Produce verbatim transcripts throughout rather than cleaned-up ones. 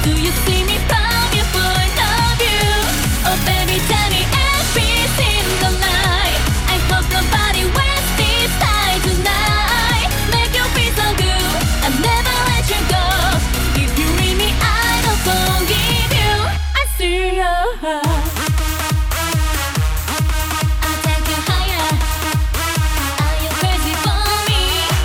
do you see me from your point of view? Oh baby, tell me every single night. I hope nobody wastes this time tonight. Make you feel so good, I'll never let you go. If you leave me, I don't forgive you. I see your heart. I'll take you higher. Are you crazy for me?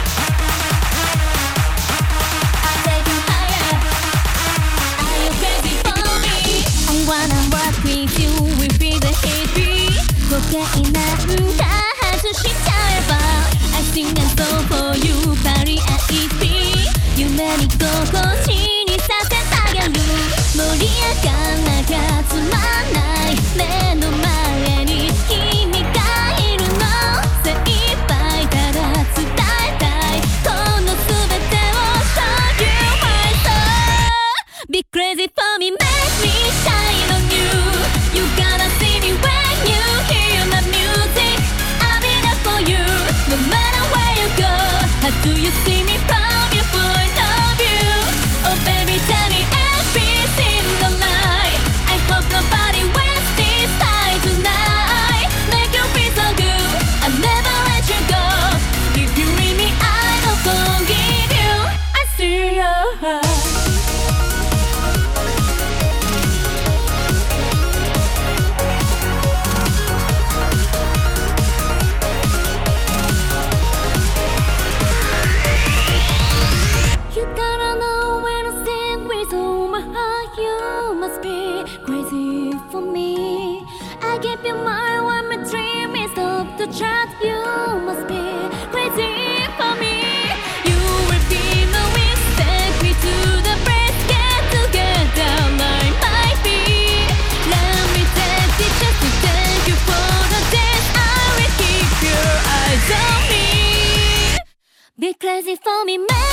I'll take you higher. Are you crazy for me? I wanna walk with you, we feel the heat beat. 誤解なんか外しちゃえば I sing and song for you, パリ アイピー 夢に心地にさせてあげる。盛り上がらなきゃつまんない目の前に君がいるの。精一杯ただ伝えたいこの全てを Show you my soul. Be crazy for me, make me shine on you. You gotta see me when you hear my music. I'll be there for you, no matter where you go. How do you see me from your point of view? Oh baby, tell me every single night. I hope nobody wastes this time tonight. Make you feel so good, I'll never let you go. If you leave me, I don't forgive you. I see your heart. You gotta know when I stand with all my heart. You must be crazy for me. I give you my one, my dream is off the chart. You must be crazy for me. You will be my mistake. We do the best, get together like my feet. Let me take it just to thank you for the dance. I will keep your eyes on me. Be crazy for me, man.